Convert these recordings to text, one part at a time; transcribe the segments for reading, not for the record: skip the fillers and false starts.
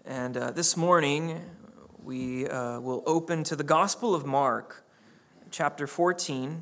And this morning, we will open to the Gospel of Mark, chapter 14.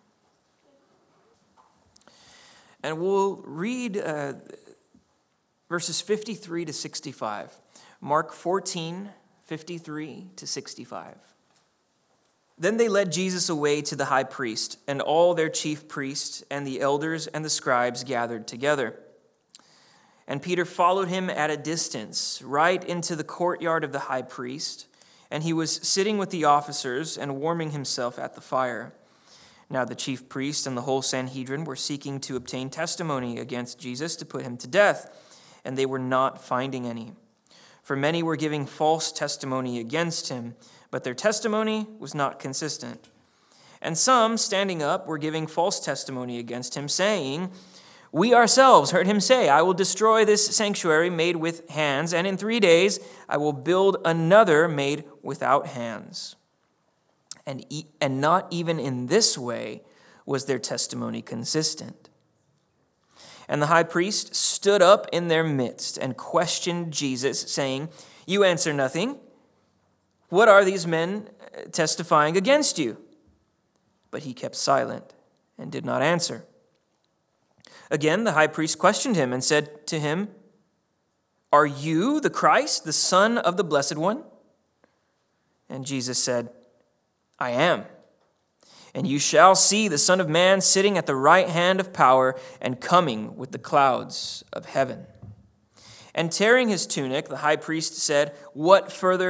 And we'll read verses 53 to 65. Mark 14, 53 to 65. Then they led Jesus away to the high priest, and all their chief priests and the elders and the scribes gathered together. And Peter followed him at a distance, right into the courtyard of the high priest, and he was sitting with the officers and warming himself at the fire. Now the chief priest and the whole Sanhedrin were seeking to obtain testimony against Jesus to put him to death, and they were not finding any. For many were giving false testimony against him, but their testimony was not consistent. And some, standing up, were giving false testimony against him, saying, "We ourselves heard him say, 'I will destroy this sanctuary made with hands, and in 3 days I will build another made without hands.' And not even in this way was their testimony consistent. And the high priest stood up in their midst and questioned Jesus, saying, 'You answer nothing. What are these men testifying against you?' But he kept silent and did not answer. Again, the high priest questioned him and said to him, 'Are you the Christ, the Son of the Blessed One?' And Jesus said, 'I am. And you shall see the Son of Man sitting at the right hand of power and coming with the clouds of heaven.' And tearing his tunic, the high priest said, 'What further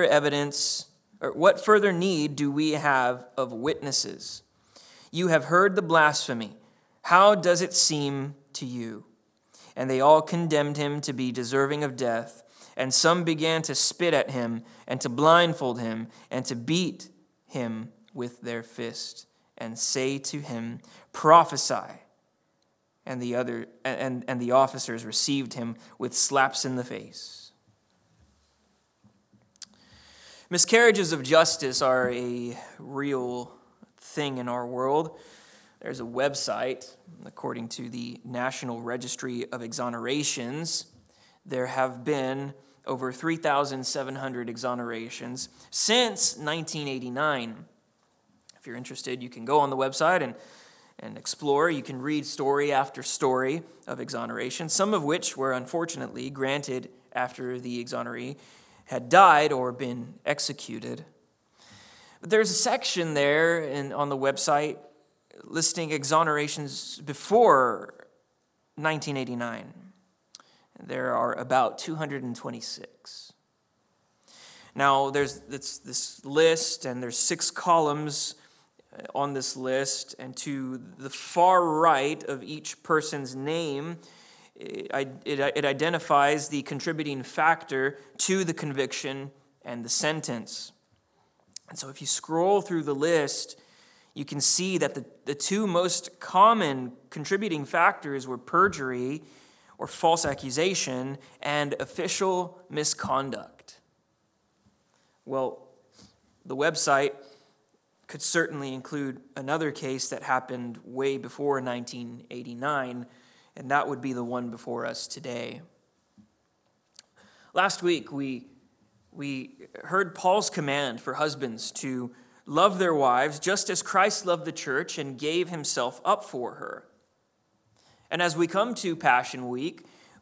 need do we have of witnesses? You have heard the blasphemy. How does it seem to you?' And they all condemned him to be deserving of death. And some began to spit at him and to blindfold him and to beat him with their fist and say to him, 'Prophesy.' And the officers received him with slaps in the face." Miscarriages of justice are a real thing in our world. There's a website, according to the National Registry of Exonerations, there have been over 3,700 exonerations since 1989. If you're interested, you can go on the website and explore. You can read story after story of exoneration, some of which were unfortunately granted after the exoneree had died or been executed. But there's a section there on the website listing exonerations before 1989. There are about 226. Now, there's this list, and there's 6 columns on this list, and to the far right of each person's name, it identifies the contributing factor to the conviction and the sentence. And so if you scroll through the list, you can see that the 2 most common contributing factors were perjury or false accusation and official misconduct. Well, the website could certainly include another case that happened way before 1989, and that would be the one before us today. Last week, we heard Paul's command for husbands to love their wives just as Christ loved the church and gave himself up for her. And as we come to Passion Week,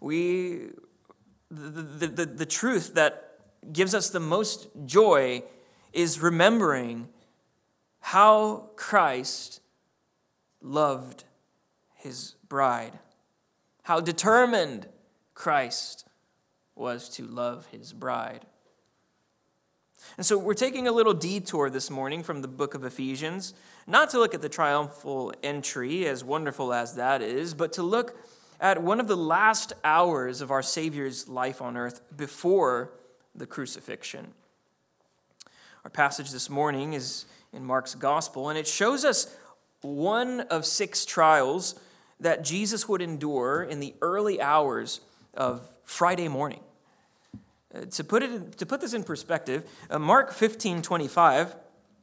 the truth that gives us the most joy is remembering how Christ loved his bride, how determined Christ was to love his bride. And so we're taking a little detour this morning from the book of Ephesians, not to look at the triumphal entry, as wonderful as that is, but to look at one of the last hours of our Savior's life on earth before the crucifixion. Our passage this morning is in Mark's gospel, and it shows us one of 6 trials that Jesus would endure in the early hours of Friday morning. To put this in perspective, Mark 15:25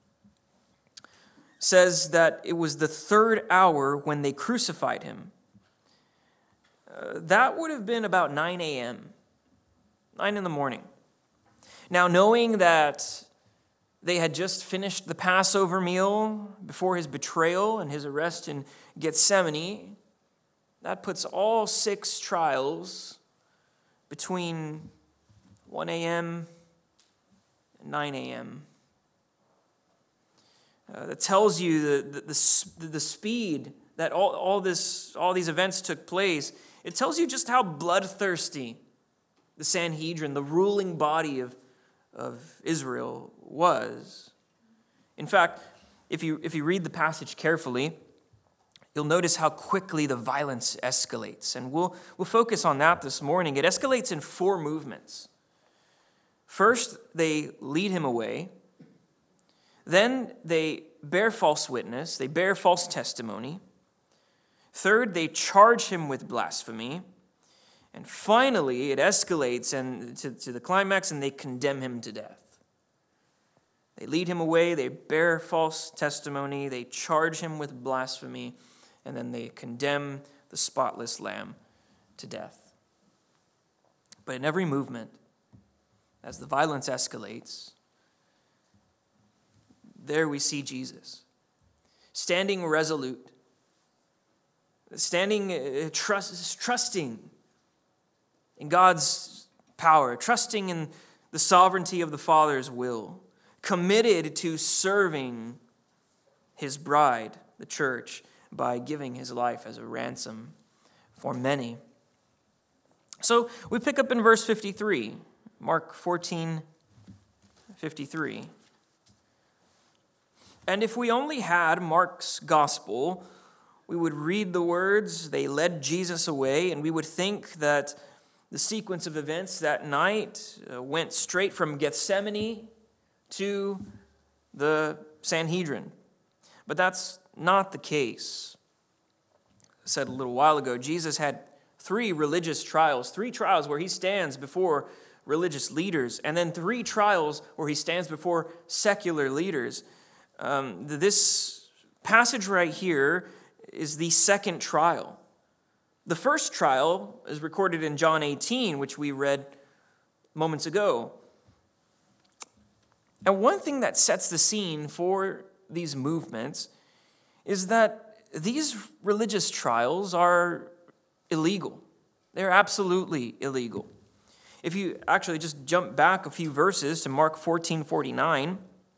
says that it was the 3rd hour when they crucified him. That would have been about 9 a.m., 9 in the morning. Now, knowing that they had just finished the Passover meal before his betrayal and his arrest in Gethsemane, that puts all 6 trials between 1 a.m. and 9 a.m. That tells you the speed that all these events took place. It tells you just how bloodthirsty the Sanhedrin, the ruling body of Israel, was. In fact, if you read the passage carefully, you'll notice how quickly the violence escalates. And we'll focus on that this morning. It escalates in 4 movements. First, they lead him away. Then they bear false witness. They bear false testimony. Third, they charge him with blasphemy. And finally, it escalates to the climax, and they condemn him to death. They lead him away, they bear false testimony, they charge him with blasphemy, and then they condemn the spotless lamb to death. But in every movement, as the violence escalates, there we see Jesus, standing resolute, standing trusting in God's power, trusting in the sovereignty of the Father's will, committed to serving his bride, the church, by giving his life as a ransom for many. So we pick up in verse 53, Mark 14:53. And if we only had Mark's gospel, we would read the words, they led Jesus away, and we would think that the sequence of events that night went straight from Gethsemane to the Sanhedrin. But that's not the case. I said a little while ago, Jesus had 3 religious trials, 3 trials where he stands before religious leaders, and then 3 trials where he stands before secular leaders. This passage right here is the second trial. The first trial is recorded in John 18, which we read moments ago. And one thing that sets the scene for these movements is that these religious trials are illegal. They're absolutely illegal. If you actually just jump back a few verses to Mark 14:49,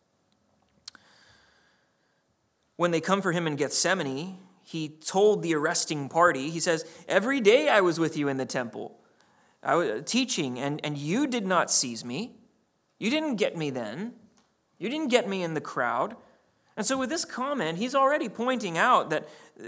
when they come for him in Gethsemane, he told the arresting party, he says, "Every day I was with you in the temple, I was teaching, and you did not seize me. You didn't get me then. You didn't get me in the crowd." And so with this comment, he's already pointing out the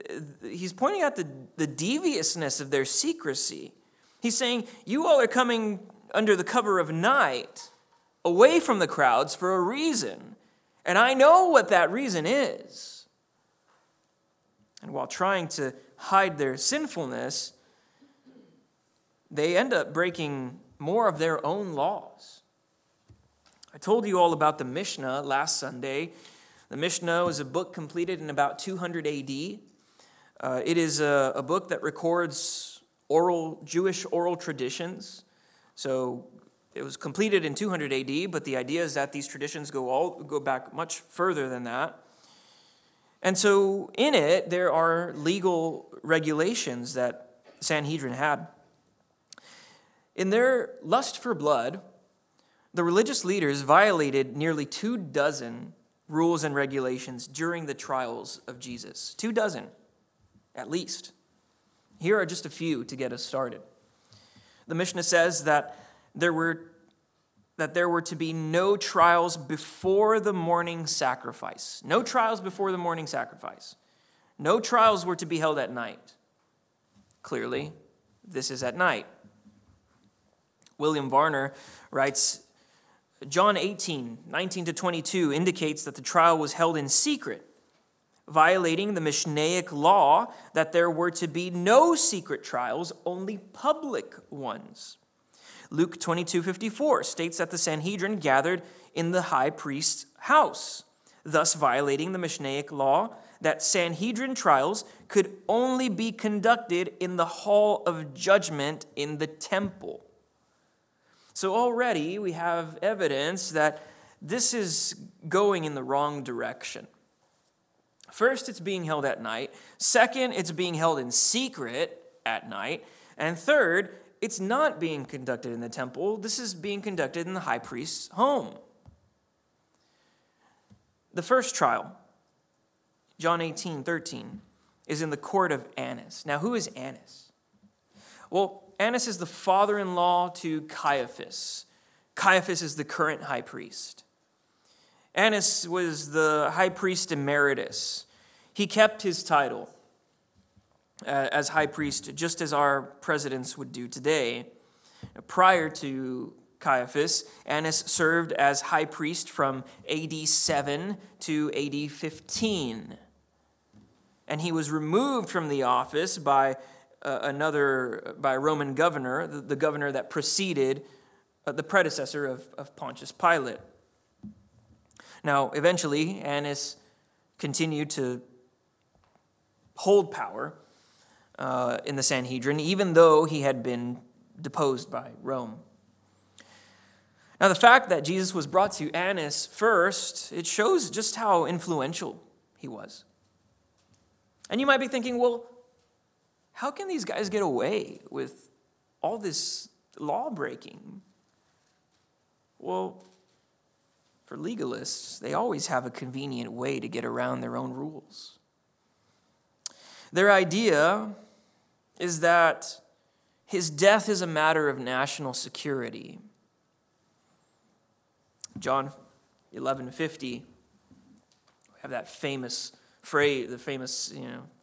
deviousness of their secrecy. He's saying, you all are coming under the cover of night, away from the crowds for a reason. And I know what that reason is. And while trying to hide their sinfulness, they end up breaking more of their own laws. I told you all about the Mishnah last Sunday. The Mishnah was a book completed in about 200 AD. It is a book that records Jewish oral traditions. So it was completed in 200 AD, but the idea is that these traditions go back much further than that. And so in it, there are legal regulations that Sanhedrin had. In their lust for blood, the religious leaders violated nearly 24 rules and regulations during the trials of Jesus. 24, at least. Here are just a few to get us started. The Mishnah says that there were to be no trials before the morning sacrifice. No trials before the morning sacrifice. No trials were to be held at night. Clearly, this is at night. William Varner writes, John 18:19-22 indicates that the trial was held in secret, violating the Mishnaic law that there were to be no secret trials, only public ones. Luke 22:54 states that the Sanhedrin gathered in the high priest's house, thus violating the Mishnaic law that Sanhedrin trials could only be conducted in the hall of judgment in the temple. So already we have evidence that this is going in the wrong direction. First, it's being held at night. Second, it's being held in secret at night. And third, it's not being conducted in the temple. This is being conducted in the high priest's home. The first trial, John 18:13, is in the court of Annas. Now, who is Annas? Well, Annas is the father-in-law to Caiaphas. Caiaphas is the current high priest. Annas was the high priest emeritus. He kept his title as high priest, just as our presidents would do today. Prior to Caiaphas, Annas served as high priest from AD 7 to AD 15. And he was removed from the office by a Roman governor, the governor that preceded the predecessor of Pontius Pilate. Now, eventually, Annas continued to hold power in the Sanhedrin, even though he had been deposed by Rome. Now, the fact that Jesus was brought to Annas first, it shows just how influential he was. And you might be thinking, well, how can these guys get away with all this law breaking? Well, for legalists, they always have a convenient way to get around their own rules. Their idea is that his death is a matter of national security. John 11:50, we have that famous phrase, the famous,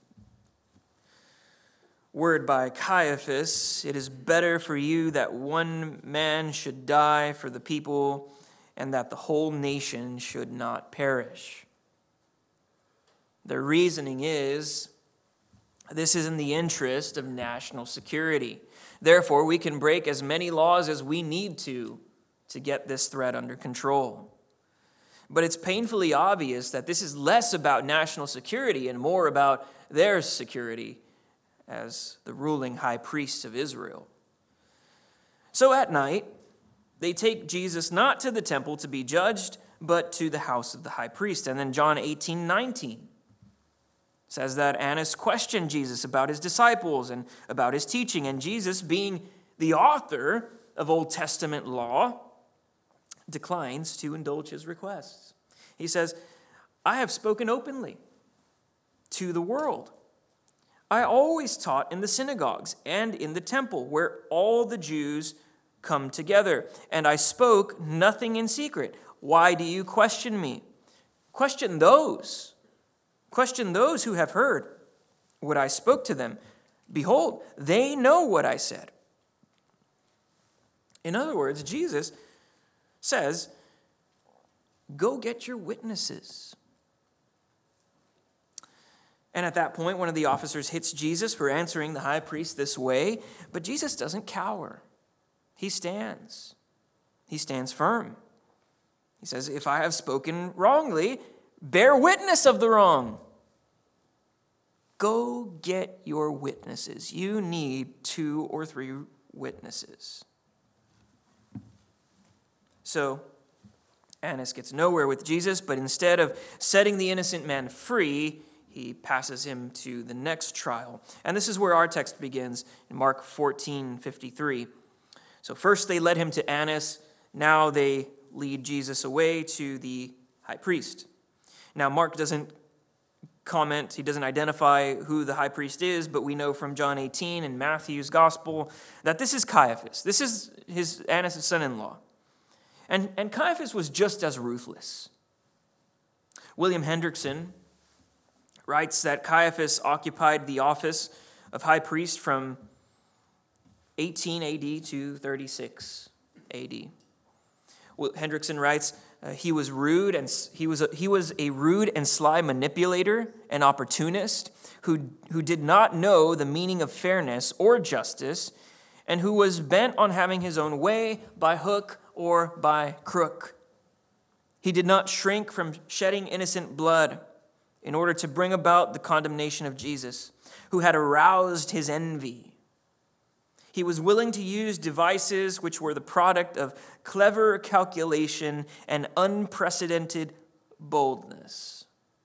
word by Caiaphas, "It is better for you that one man should die for the people and that the whole nation should not perish." Their reasoning is, this is in the interest of national security. Therefore, we can break as many laws as we need to get this threat under control. But it's painfully obvious that this is less about national security and more about their security as the ruling high priests of Israel. So at night, they take Jesus not to the temple to be judged, but to the house of the high priest. And then John 18:19 says that Annas questioned Jesus about his disciples and about his teaching. And Jesus, being the author of Old Testament law, declines to indulge his requests. He says, "I have spoken openly to the world. I always taught in the synagogues and in the temple where all the Jews come together, and I spoke nothing in secret. Why do you question me? Question those who have heard what I spoke to them. Behold, they know what I said." In other words, Jesus says, go get your witnesses. And at that point, one of the officers hits Jesus for answering the high priest this way, but Jesus doesn't cower. He stands. He stands firm. He says, "If I have spoken wrongly, bear witness of the wrong." Go get your witnesses. You need 2 or 3 witnesses. So, Annas gets nowhere with Jesus, but instead of setting the innocent man free, he passes him to the next trial. And this is where our text begins in Mark 14:53. So first they led him to Annas. Now they lead Jesus away to the high priest. Now Mark doesn't comment, he doesn't identify who the high priest is, but we know from John 18 and Matthew's gospel that this is Caiaphas. This is Annas' son-in-law. And Caiaphas was just as ruthless. William Hendrickson writes that Caiaphas occupied the office of high priest from 18 AD to 36 AD. Hendrickson writes, he was rude and he was a rude and sly manipulator and opportunist who did not know the meaning of fairness or justice, and who was bent on having his own way by hook or by crook. He did not shrink from shedding innocent blood in order to bring about the condemnation of Jesus, who had aroused his envy. He was willing to use devices which were the product of clever calculation and unprecedented boldness.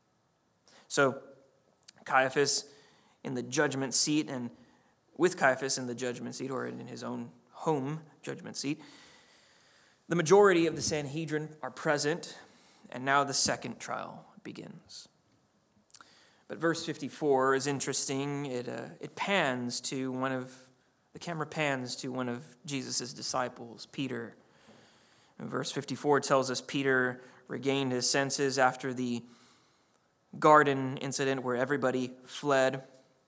So Caiaphas in the judgment seat, and with Caiaphas in the judgment seat, or in his own home judgment seat, the majority of the Sanhedrin are present, and now the second trial begins. But verse 54 is interesting. It pans to the camera pans to one of Jesus' disciples, Peter. And verse 54 tells us Peter regained his senses after the garden incident where everybody fled.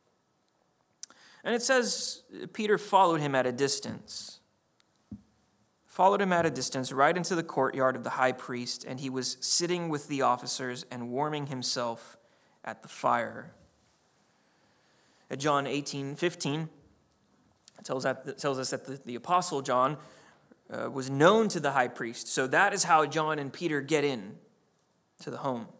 And it says Peter followed him at a distance. Followed him at a distance right into the courtyard of the high priest, and he was sitting with the officers and warming himself at the fire. At John 18:15, it tells us that the Apostle John was known to the high priest. So that is how John and Peter get in to the home.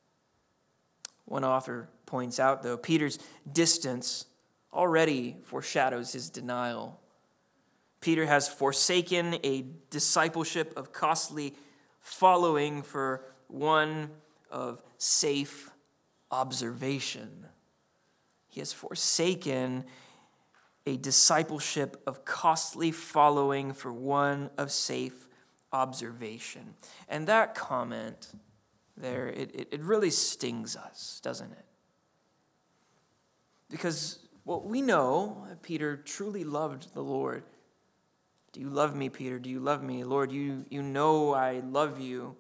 One author points out, though, Peter's distance already foreshadows his denial. Peter has forsaken a discipleship of costly following for one of safe observation. He has forsaken a discipleship of costly following for one of safe observation. And that comment there, it really stings us, doesn't it? Because, well, we know Peter truly loved the Lord. Do you love me, Peter? Do you love me? Lord, you know I love you.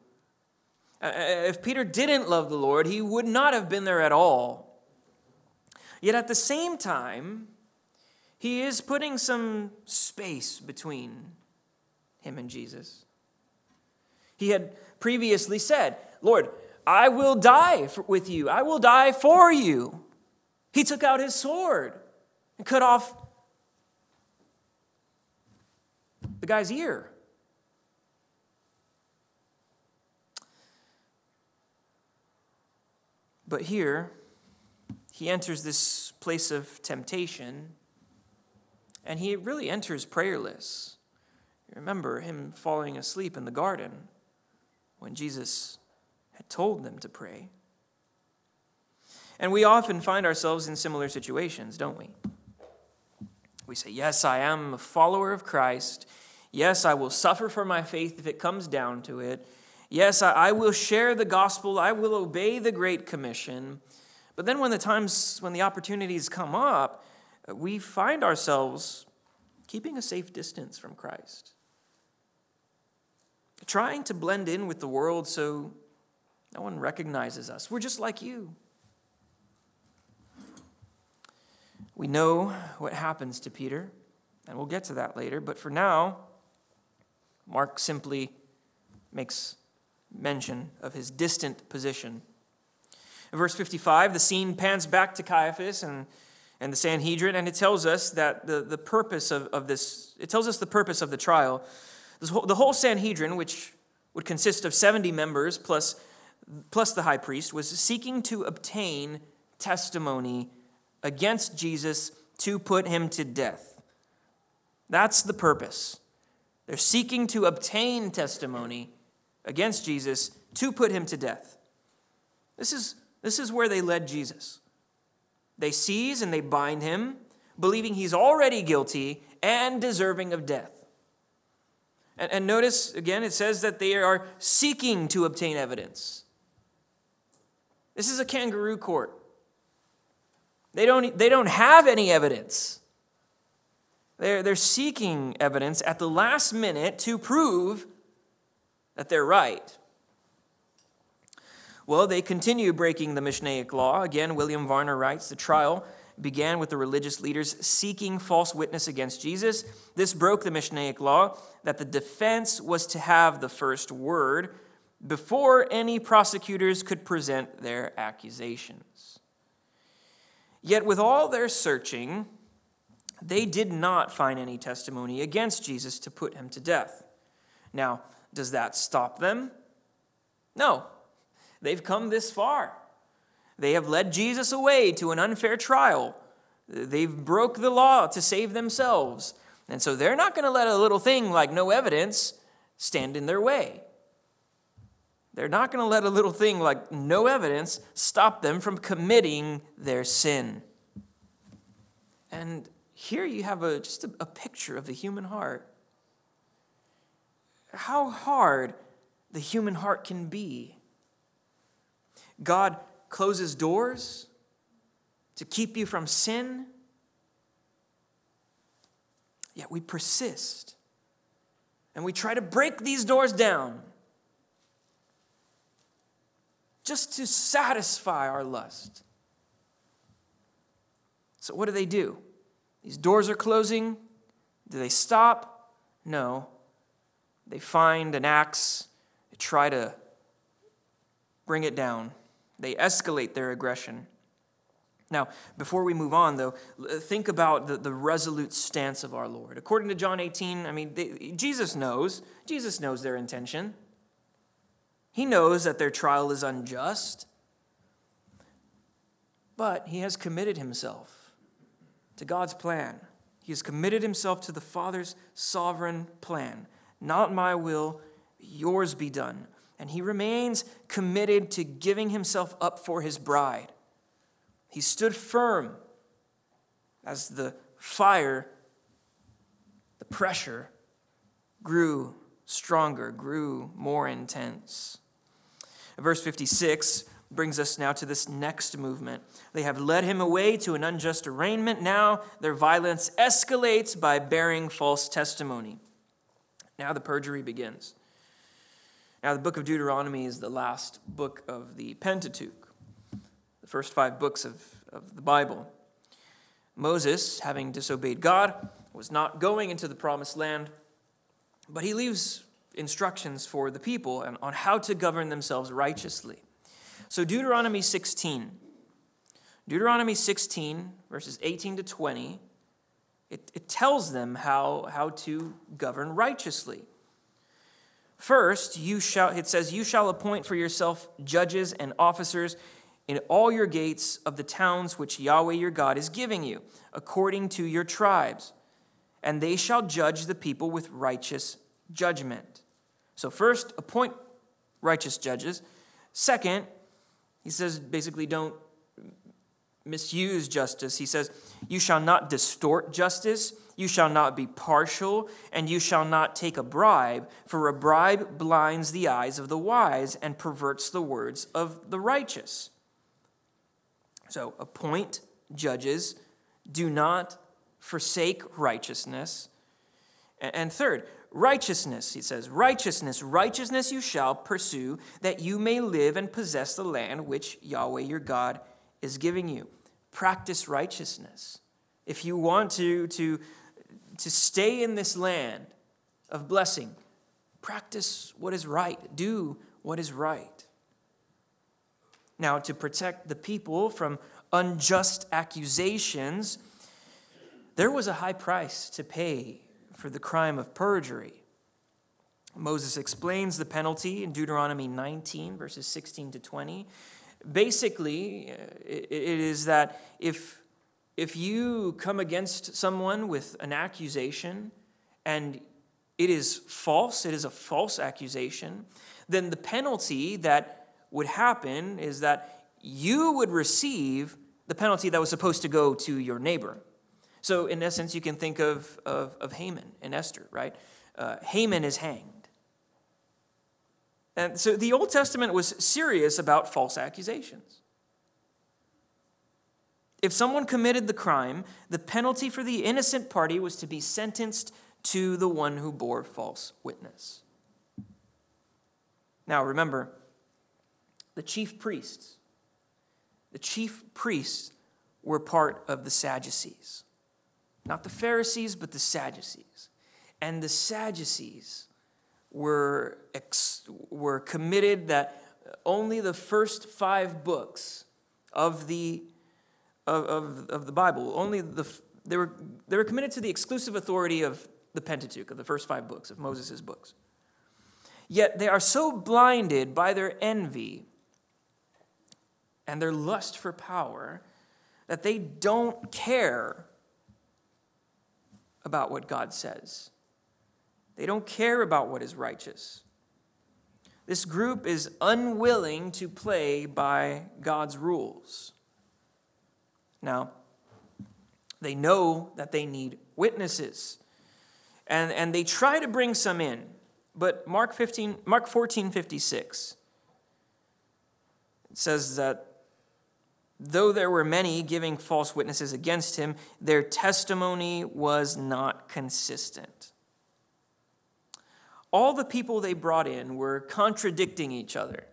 If Peter didn't love the Lord, he would not have been there at all. Yet at the same time, he is putting some space between him and Jesus. He had previously said, Lord, I will die with you. I will die for you. He took out his sword and cut off the guy's ear. But here, he enters this place of temptation, and he really enters prayerless. Remember him falling asleep in the garden when Jesus had told them to pray. And we often find ourselves in similar situations, don't we? We say, yes, I am a follower of Christ. Yes, I will suffer for my faith if it comes down to it. Yes, I will share the gospel. I will obey the Great Commission. But then when the opportunities come up, we find ourselves keeping a safe distance from Christ. Trying to blend in with the world so no one recognizes us. We're just like you. We know what happens to Peter, and we'll get to that later. But for now, Mark simply makes mention of his distant position. In verse 55, the scene pans back to Caiaphas and the Sanhedrin, and it tells us that the purpose of this, it tells us the purpose of the trial. The whole Sanhedrin, which would consist of 70 members plus the high priest, was seeking to obtain testimony against Jesus to put him to death. That's the purpose. They're seeking to obtain testimony against Jesus to put him to death. This is where they led Jesus. They seize and they bind him, believing he's already guilty and deserving of death. And notice, again, it says that they are seeking to obtain evidence. This is a kangaroo court. They don't have any evidence. They're seeking evidence at the last minute to prove that they're right. Well, they continue breaking the Mishnaic law. Again, William Varner writes, the trial began with the religious leaders seeking false witness against Jesus. This broke the Mishnaic law that the defense was to have the first word before any prosecutors could present their accusations. Yet with all their searching, they did not find any testimony against Jesus to put him to death. Now, does that stop them? No. They've come this far. They have led Jesus away to an unfair trial. They've broke the law to save themselves. And so they're not going to let a little thing like no evidence stand in their way. They're not going to let a little thing like no evidence stop them from committing their sin. And here you have just a picture of the human heart. How hard the human heart can be. God closes doors to keep you from sin, yet we persist. And we try to break these doors down just to satisfy our lust. So what do? These doors are closing. Do they stop? No. They find an axe. They try to bring it down. They escalate their aggression. Now, before we move on, though, think about the resolute stance of our Lord. According to John 18, Jesus knows their intention. He knows that their trial is unjust. But he has committed himself to God's plan. He has committed himself to the Father's sovereign plan. Not my will, yours be done. And he remains committed to giving himself up for his bride. He stood firm as the fire, the pressure grew stronger, grew more intense. Verse 56 brings us now to this next movement. They have led him away to an unjust arraignment. Now their violence escalates by bearing false testimony. Now the perjury begins. Now the book of Deuteronomy is the last book of the Pentateuch, the first 5 books of the Bible. Moses, having disobeyed God, was not going into the promised land, but he leaves instructions for the people on how to govern themselves righteously. So Deuteronomy 16, verses 18 to 20, it tells them how to govern righteously. First, it says, you shall appoint for yourself judges and officers in all your gates of the towns which Yahweh your God is giving you, according to your tribes, and they shall judge the people with righteous judgment. So first, appoint righteous judges. Second, he says basically don't misuse justice. He says, you shall not distort justice, you shall not be partial, and you shall not take a bribe, for a bribe blinds the eyes of the wise and perverts the words of the righteous. So appoint judges, do not forsake righteousness. And third, righteousness, he says, righteousness you shall pursue, that you may live and possess the land which Yahweh your God is giving you. Practice righteousness. If you want to stay in this land of blessing, practice what is right. Do what is right. Now, to protect the people from unjust accusations, there was a high price to pay for the crime of perjury. Moses explains the penalty in Deuteronomy 19, verses 16 to 20. Basically, it is that if you come against someone with an accusation and it is false, it is a false accusation, then the penalty that would happen is that you would receive the penalty that was supposed to go to your neighbor. So in essence, you can think of Haman and Esther, right? Haman is hanged. And so the Old Testament was serious about false accusations. If someone committed the crime, the penalty for the innocent party was to be sentenced to the one who bore false witness. Now remember, the chief priests were part of the Sadducees. Not the Pharisees, but the Sadducees. And the Sadducees were committed that only the first 5 books of the Bible, they were committed to the exclusive authority of the Pentateuch, of the first 5 books, of Moses' books. Yet they are so blinded by their envy and their lust for power that they don't care about what God says. They don't care about what is righteous. This group is unwilling to play by God's rules. Now, they know that they need witnesses, and they try to bring some in. But Mark 14:56, it says that though there were many giving false witnesses against him, their testimony was not consistent. All the people they brought in were contradicting each other.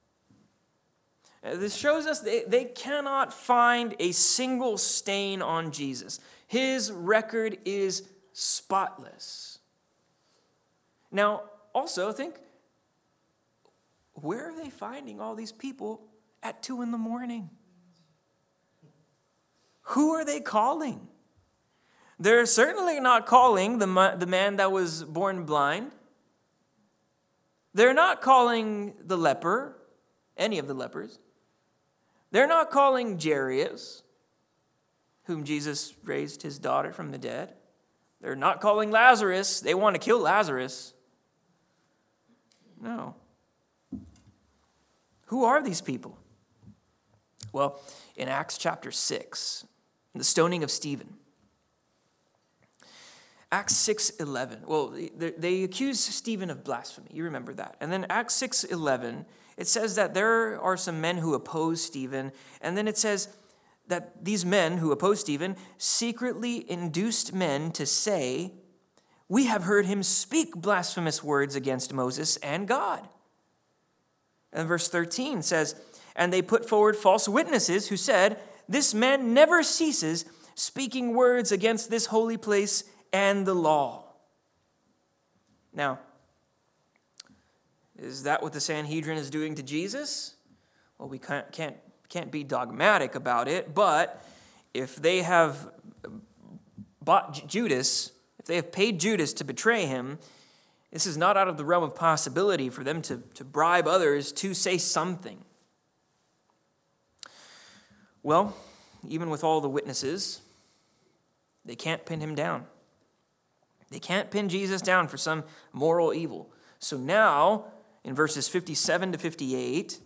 This shows us they cannot find a single stain on Jesus. His record is spotless. Now, also think, where are they finding all these people at 2 a.m? Who are they calling? They're certainly not calling the man that was born blind. They're not calling the leper, any of the lepers. They're not calling Jairus, whom Jesus raised his daughter from the dead. They're not calling Lazarus. They want to kill Lazarus. No. Who are these people? Well, in Acts chapter 6, the stoning of Stephen, Acts 6:11. Well, they accuse Stephen of blasphemy. You remember that. And then Acts 6:11, it says that there are some men who oppose Stephen. And then it says that these men who oppose Stephen secretly induced men to say, "We have heard him speak blasphemous words against Moses and God." And verse 13 says, "And they put forward false witnesses who said, 'This man never ceases speaking words against this holy place and the law.'" Now, is that what the Sanhedrin is doing to Jesus? Well, we can't be dogmatic about it, but if they have bought Judas, if they have paid Judas to betray him, this is not out of the realm of possibility for them to bribe others to say something. Well, even with all the witnesses, they can't pin him down. They can't pin Jesus down for some moral evil. So now, in verses 57 to 58,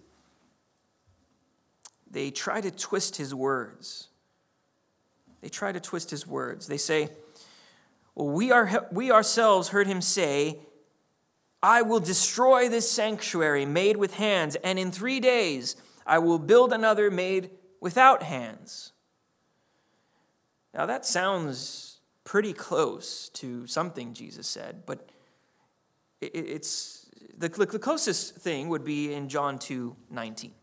they try to twist his words. They try to twist his words. They say, "Well, we ourselves heard him say, 'I will destroy this sanctuary made with hands, and in 3 days I will build another made without hands.'" Now that sounds pretty close to something Jesus said, but it's the closest thing would be in John 2:19.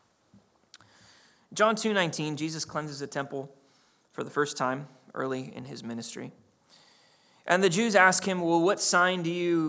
John 2:19, Jesus cleanses the temple for the first time early in his ministry. And the Jews ask him, "Well, what sign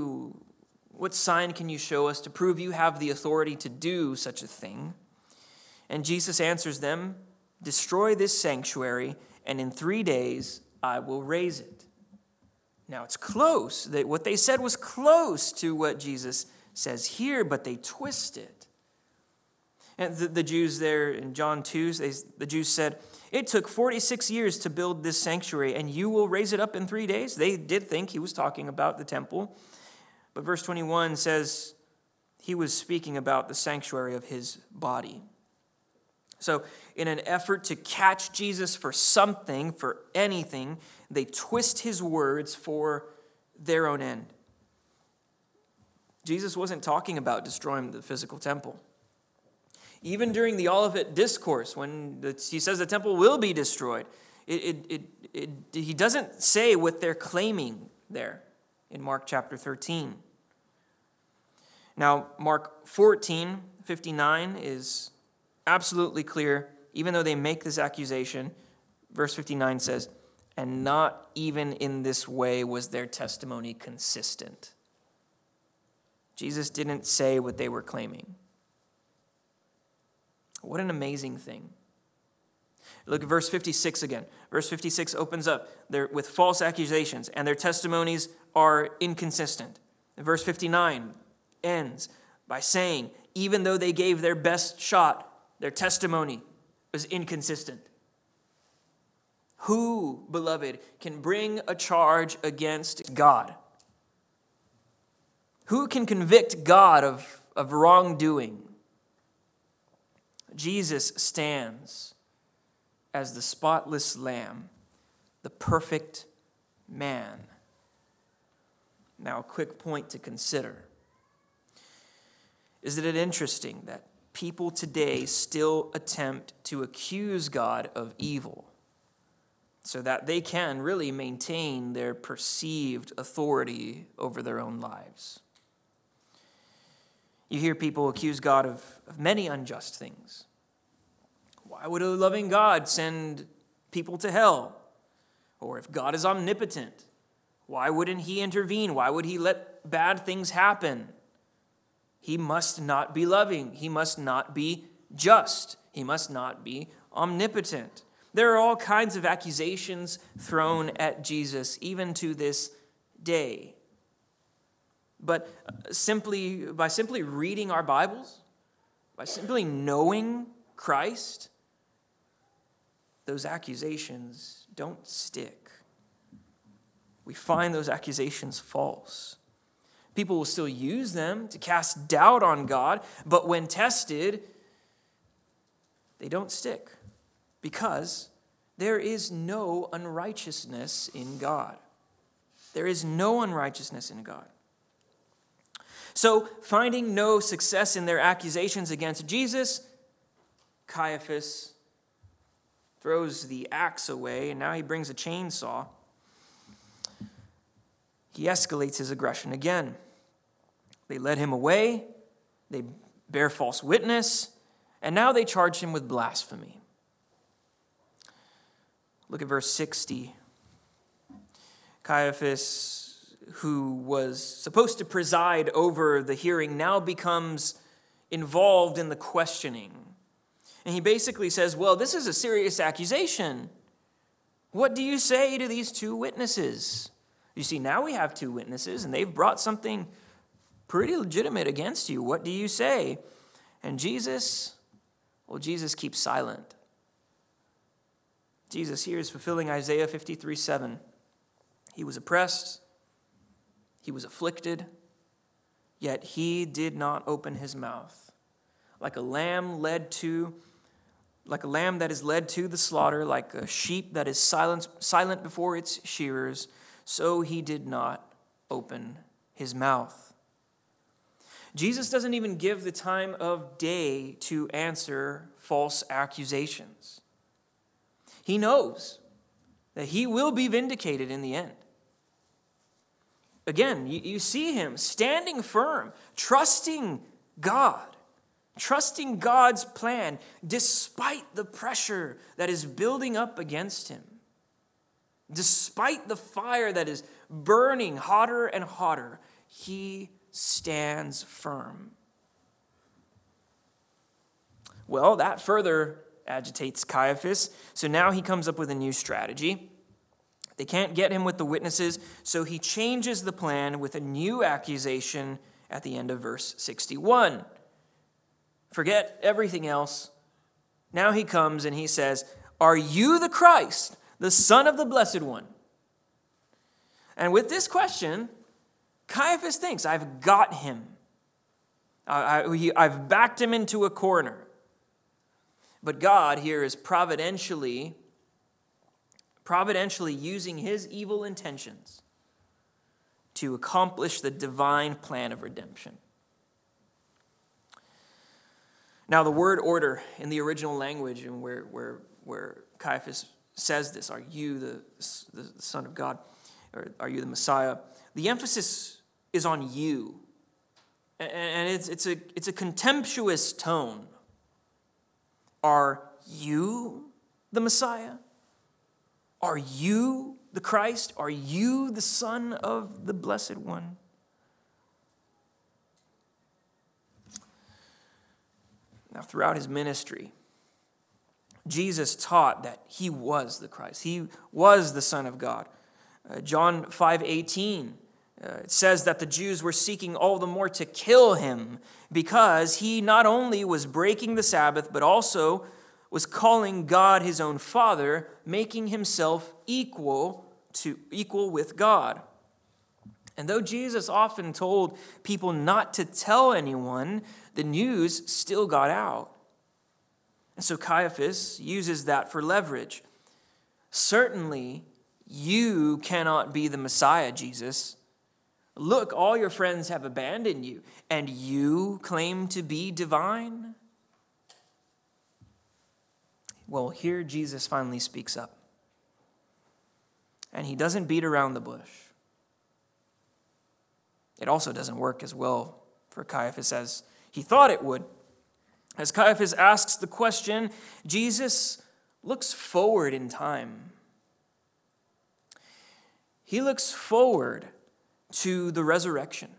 can you show us to prove you have the authority to do such a thing?" And Jesus answers them, "Destroy this sanctuary, and in 3 days I will raise it." Now it's close. What they said was close to what Jesus says here, but they twist it. And the Jews there in John 2, the Jews said, "It took 46 years to build this sanctuary, and you will raise it up in 3 days?" They did think he was talking about the temple. But verse 21 says he was speaking about the sanctuary of his body. So in an effort to catch Jesus for something, for anything, they twist his words for their own end. Jesus wasn't talking about destroying the physical temple. Even during the Olivet Discourse, when he says the temple will be destroyed, he doesn't say what they're claiming there in Mark chapter 13. Now, Mark 14:59 is absolutely clear. Even though they make this accusation, verse 59 says, "And not even in this way was their testimony consistent." Jesus didn't say what they were claiming. What an amazing thing. Look at verse 56 again. Verse 56 opens up with false accusations, and their testimonies are inconsistent. And verse 59 ends by saying, even though they gave their best shot, their testimony was inconsistent. Who, beloved, can bring a charge against God? Who can convict God of wrongdoing? Jesus stands as the spotless lamb, the perfect man. Now, a quick point to consider. Isn't it interesting that people today still attempt to accuse God of evil so that they can really maintain their perceived authority over their own lives? You hear people accuse God of many unjust things. Why would a loving God send people to hell? Or if God is omnipotent, why wouldn't he intervene? Why would he let bad things happen? He must not be loving. He must not be just. He must not be omnipotent. There are all kinds of accusations thrown at Jesus, even to this day. But by simply reading our Bibles, by simply knowing Christ, those accusations don't stick. We find those accusations false. People will still use them to cast doubt on God, but when tested, they don't stick because there is no unrighteousness in God. There is no unrighteousness in God. So, finding no success in their accusations against Jesus, Caiaphas throws the axe away, and now he brings a chainsaw. He escalates his aggression again. They led him away, they bear false witness, and now they charge him with blasphemy. Look at verse 60. Caiaphas, who was supposed to preside over the hearing, now becomes involved in the questioning. And he basically says, well, this is a serious accusation. What do you say to these two witnesses? You see, now we have two witnesses, and they've brought something pretty legitimate against you. What do you say? And Jesus keeps silent. Jesus here is fulfilling Isaiah 53:7. He was oppressed, he was afflicted, yet he did not open his mouth. Like a lamb that is led to the slaughter, like a sheep that is silent before its shearers, so he did not open his mouth. Jesus doesn't even give the time of day to answer false accusations. He knows that he will be vindicated in the end. Again, you see him standing firm, trusting God, trusting God's plan, despite the pressure that is building up against him, despite the fire that is burning hotter and hotter, he stands firm. Well, that further agitates Caiaphas, so now he comes up with a new strategy. They can't get him with the witnesses, so he changes the plan with a new accusation at the end of verse 61. Forget everything else. Now he comes and he says, "Are you the Christ, the Son of the Blessed One?" And with this question, Caiaphas thinks, I've got him. I've backed him into a corner. But God here is providentially using his evil intentions to accomplish the divine plan of redemption. Now, the word order in the original language, and where Caiaphas says this, "Are you the Son of God?" or "Are you the Messiah?" The emphasis is on you, and it's a contemptuous tone. Are you the Messiah? Are you the Christ? Are you the Son of the Blessed One? Now, throughout his ministry, Jesus taught that he was the Christ. He was the Son of God. John 5:18, it says that the Jews were seeking all the more to kill him because he not only was breaking the Sabbath, but also was calling God his own Father, making himself equal with God. And though Jesus often told people not to tell anyone, the news still got out. And so Caiaphas uses that for leverage. Certainly, you cannot be the Messiah, Jesus. Look, all your friends have abandoned you, and you claim to be divine? Well, here Jesus finally speaks up. And he doesn't beat around the bush. It also doesn't work as well for Caiaphas as he thought it would. As Caiaphas asks the question, Jesus looks forward in time. He looks forward to the resurrection.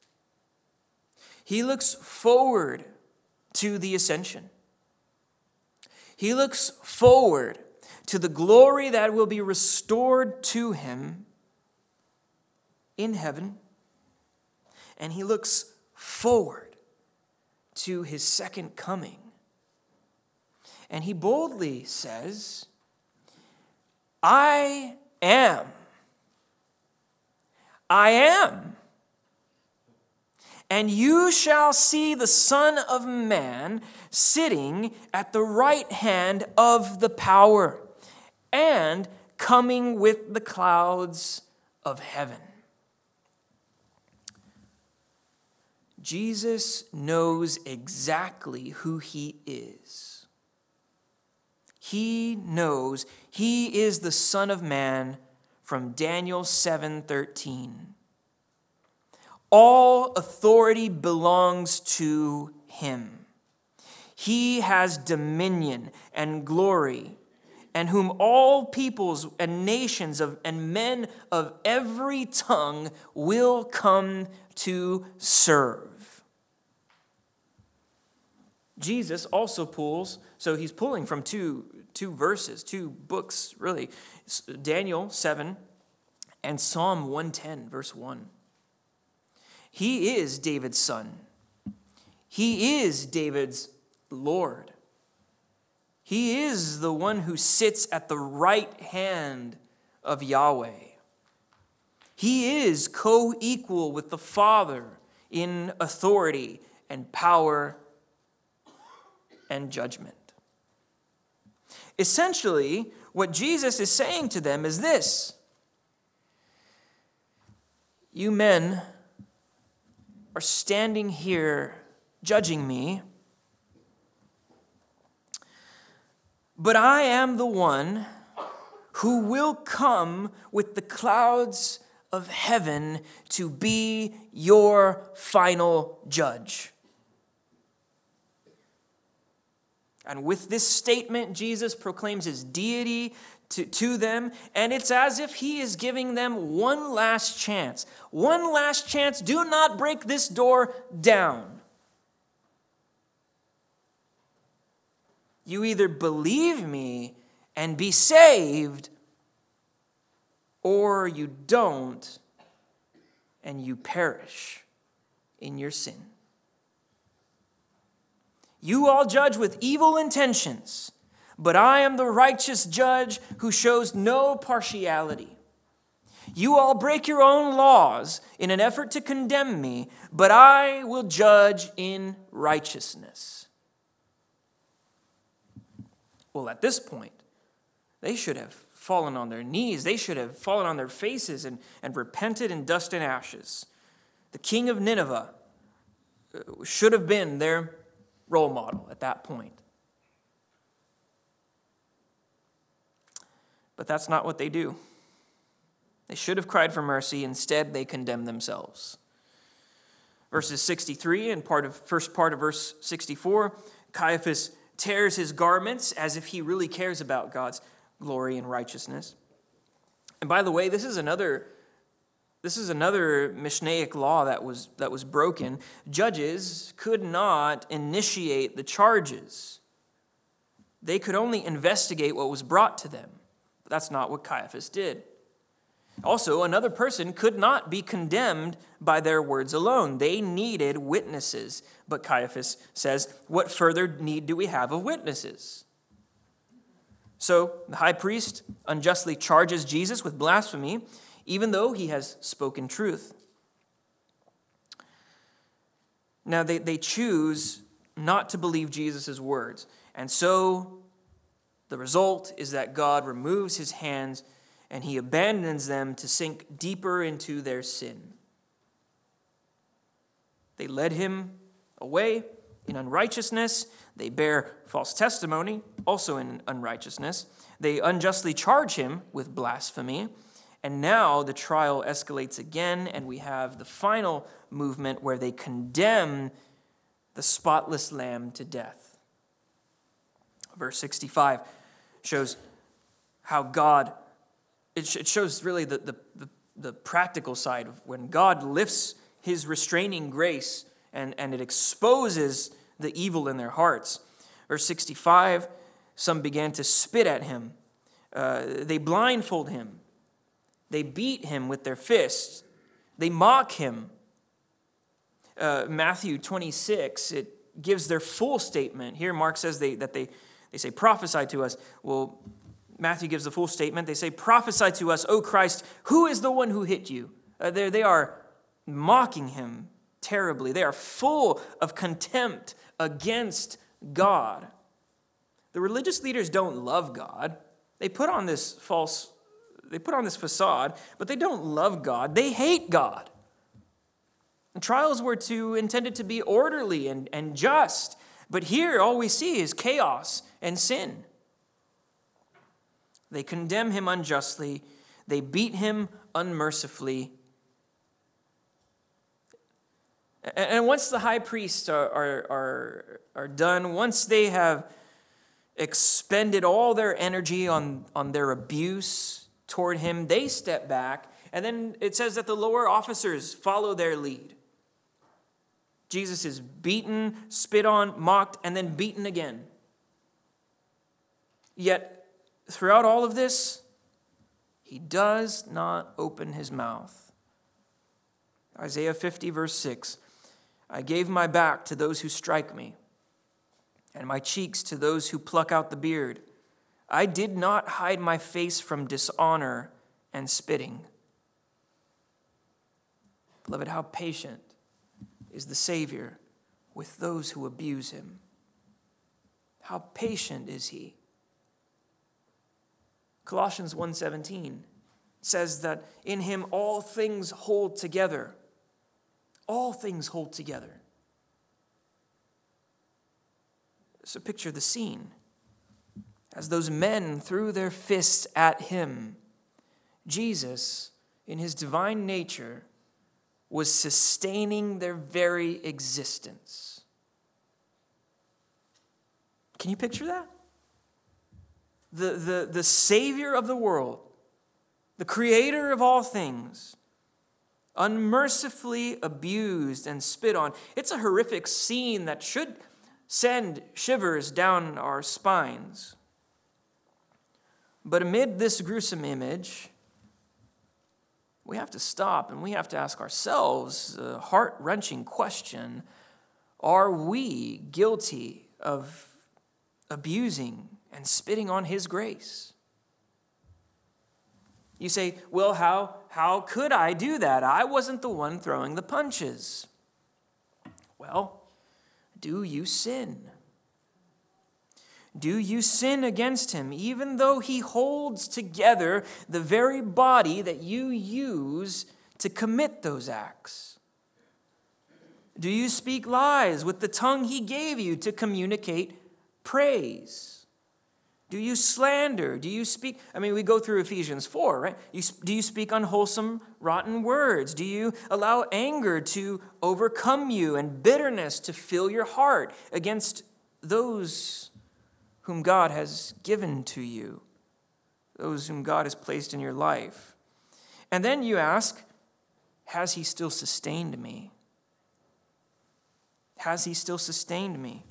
He looks forward to the ascension. He looks forward to the glory that will be restored to him in heaven. And he looks forward to his second coming. And he boldly says, I am. I am. And you shall see the Son of Man sitting at the right hand of the power and coming with the clouds of heaven. Jesus knows exactly who he is. He knows he is the Son of Man from Daniel 7:13. All authority belongs to him. He has dominion and glory, and whom all peoples and nations and men of every tongue will come to serve. Jesus also pulls, so he's pulling from two verses, two books, really. Daniel 7 and Psalm 110, verse 1. He is David's son. He is David's Lord. He is the one who sits at the right hand of Yahweh. He is co-equal with the Father in authority and power and judgment. Essentially, what Jesus is saying to them is this: you men are standing here judging me, but I am the one who will come with the clouds of heaven to be your final judge. And with this statement, Jesus proclaims his deity to them, and it's as if he is giving them one last chance. One last chance. Do not break this door down. You either believe me and be saved, or you don't, and you perish in your sin. You all judge with evil intentions, but I am the righteous judge who shows no partiality. You all break your own laws in an effort to condemn me, but I will judge in righteousness. Well, at this point, they should have fallen on their knees. They should have fallen on their faces and repented in dust and ashes. The king of Nineveh should have been their role model at that point. But that's not what they do. They should have cried for mercy. Instead, they condemn themselves. Verses 63 and first part of verse 64, Caiaphas tears his garments as if he really cares about God's glory and righteousness. And by the way, this is another Mishnaic law that was broken. Judges could not initiate the charges. They could only investigate what was brought to them. But that's not what Caiaphas did. Also, another person could not be condemned by their words alone. They needed witnesses. But Caiaphas says, what further need do we have of witnesses? So the high priest unjustly charges Jesus with blasphemy, even though he has spoken truth. Now they choose not to believe Jesus' words. And so the result is that God removes his hands and he abandons them to sink deeper into their sin. They led him away in unrighteousness. They bear false testimony, also in unrighteousness. They unjustly charge him with blasphemy. And now the trial escalates again, and we have the final movement where they condemn the spotless lamb to death. Verse 65 shows how God, it shows really the practical side of when God lifts his restraining grace and it exposes the evil in their hearts. Verse 65, some began to spit at him. They blindfold him. They beat him with their fists. They mock him. Matthew 26, it gives their full statement. Here Mark says that they say, prophesy to us. Well, Matthew gives the full statement. They say, prophesy to us, O Christ, who is the one who hit you? They are mocking him terribly. They are full of contempt against God. The religious leaders don't love God. They put on this facade, but they don't love God. They hate God. The trials were intended to be orderly and just, but here all we see is chaos and sin. They condemn him unjustly. They beat him unmercifully. And once the high priests are done, once they have expended all their energy on their abuse toward him, they step back, and then it says that the lower officers follow their lead. Jesus is beaten, spit on, mocked, and then beaten again. Yet, throughout all of this, he does not open his mouth. Isaiah 50, verse 6, I gave my back to those who strike me, and my cheeks to those who pluck out the beard. I did not hide my face from dishonor and spitting. Beloved, how patient is the Savior with those who abuse him. How patient is he? Colossians 1:17 says that in him all things hold together. All things hold together. So picture the scene. As those men threw their fists at him, Jesus, in his divine nature, was sustaining their very existence. Can you picture that? The Savior of the world, the Creator of all things, unmercifully abused and spit on. It's a horrific scene that should send shivers down our spines. But amid this gruesome image, we have to stop and we have to ask ourselves a heart-wrenching question. Are we guilty of abusing and spitting on his grace? You say, well, how could I do that? I wasn't the one throwing the punches. Well, do you sin? Do you sin against him, even though he holds together the very body that you use to commit those acts? Do you speak lies with the tongue he gave you to communicate praise? Do you slander? Do you speak? We go through Ephesians 4, right? Do you speak unwholesome, rotten words? Do you allow anger to overcome you and bitterness to fill your heart against those whom God has given to you, those whom God has placed in your life? And then you ask, has he still sustained me? Has he still sustained me?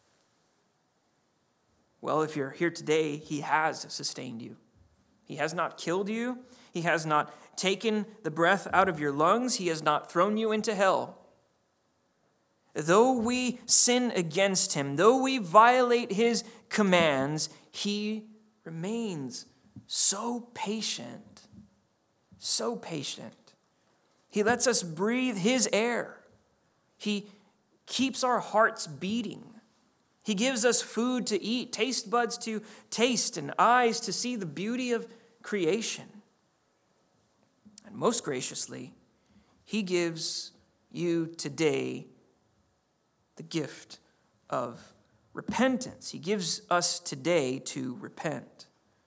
Well, if you're here today, he has sustained you. He has not killed you. He has not taken the breath out of your lungs. He has not thrown you into hell. Though we sin against him, though we violate his commands, he remains so patient, so patient. He lets us breathe his air. He keeps our hearts beating. He gives us food to eat, taste buds to taste, and eyes to see the beauty of creation. And most graciously, he gives you today the gift of repentance. He gives us today to repent.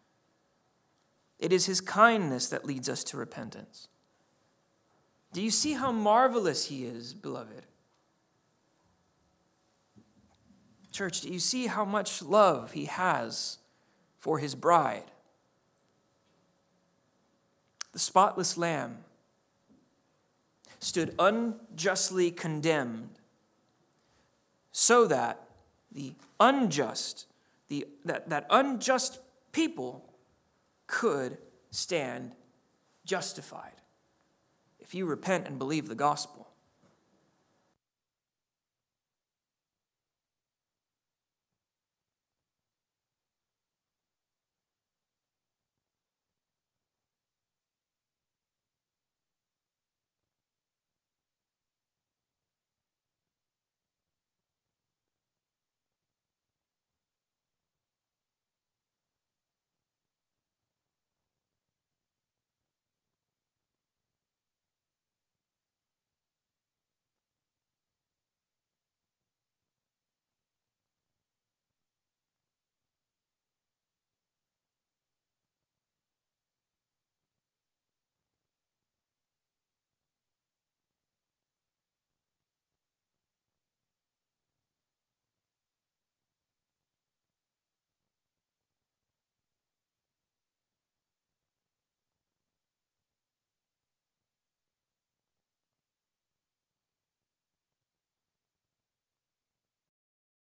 It is his kindness that leads us to repentance. Do you see how marvelous he is, beloved? Church, do you see how much love he has for his bride? The spotless lamb stood unjustly condemned so that the unjust, that unjust people could stand justified if you repent and believe the gospel.